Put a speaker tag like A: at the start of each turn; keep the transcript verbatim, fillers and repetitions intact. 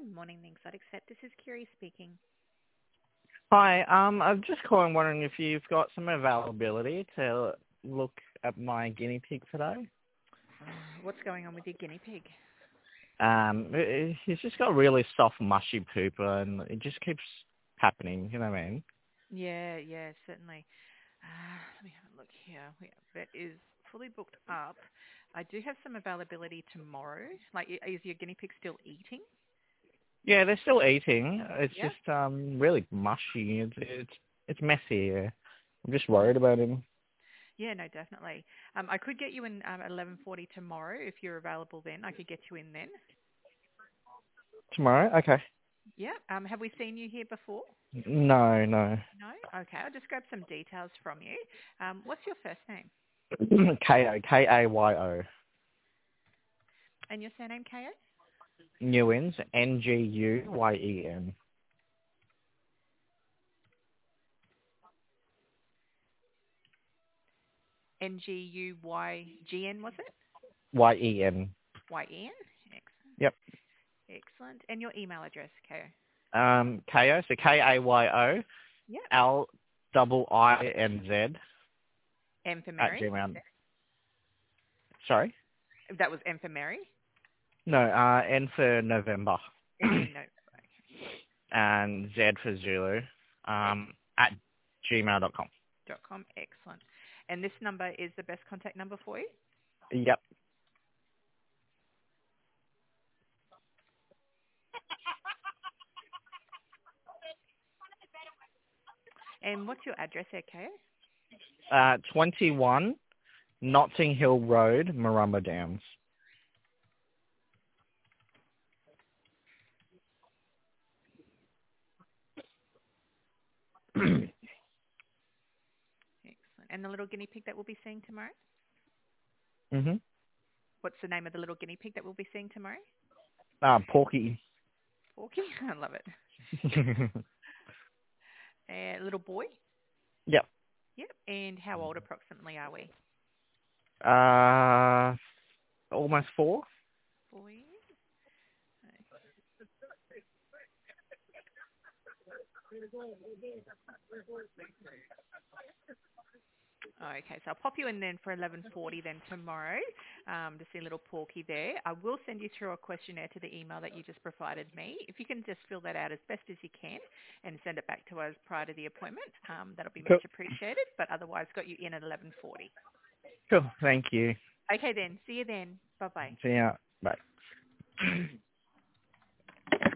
A: Good morning, the Exotic Set. This is Kiri speaking.
B: Hi, um, I'm just calling wondering if you've got some availability to look at my guinea pig today.
A: Uh, what's going on with your guinea pig?
B: Um, i- i- he's just got really soft, mushy poop, and it just keeps happening. You know what I mean?
A: Yeah, yeah, certainly. Uh, let me have a look here. We, that is fully booked up. I do have some availability tomorrow. Like, i- is your guinea pig still eating?
B: Yeah, they're still eating. It's
A: Yeah.
B: just um really mushy. It's it's it's messy. Yeah. I'm just worried about him.
A: Yeah, no, definitely. Um, I could get you in um, at eleven forty tomorrow if you're available then. I could get you in then.
B: Tomorrow? Okay.
A: Yeah. Um, have we seen you here before?
B: No, no.
A: No? Okay, I'll just grab some details from you. Um, what's your first name?
B: K O K A Y O.
A: And your surname, K O?
B: Newins N G U Y E N.
A: N G U Y G N, was it?
B: Y E N.
A: Y E N? Excellent.
B: Yep.
A: Excellent. And your email address, K O?
B: Um, K O, so K A Y O
A: Yep.
B: L double I N Z
A: M for
B: at
A: Mary?
B: Gmail. Sorry?
A: That was M for Mary?
B: No, uh, N for November.
A: N for no.
B: And Z for Zulu.
A: Okay.
B: Um, at gmail dot com.
A: Dot com. Excellent. And this number is the best contact number for you?
B: Yep.
A: And what's your address there, K O?
B: Uh, twenty-one Notting Hill Road, Marumba Downs.
A: Excellent. And the little guinea pig that we'll be seeing tomorrow?
B: mhm.
A: What's the name of the little guinea pig that we'll be seeing tomorrow?
B: Uh, Porky.
A: Porky? I love it. A little boy?
B: Yep.
A: Yep. And how old approximately are we?
B: Uh, almost four.
A: Four years? Okay, so I'll pop you in then for eleven forty then tomorrow um, to see little Porky there. I will send you through a questionnaire to the email that you just provided me. If you can just fill that out as best as you can and send it back to us prior to the appointment, um, that'll be
B: Cool.
A: much appreciated. But otherwise, got you in at eleven forty.
B: Cool. Thank you.
A: Okay then, see you then. Bye-bye.
B: See ya. Bye.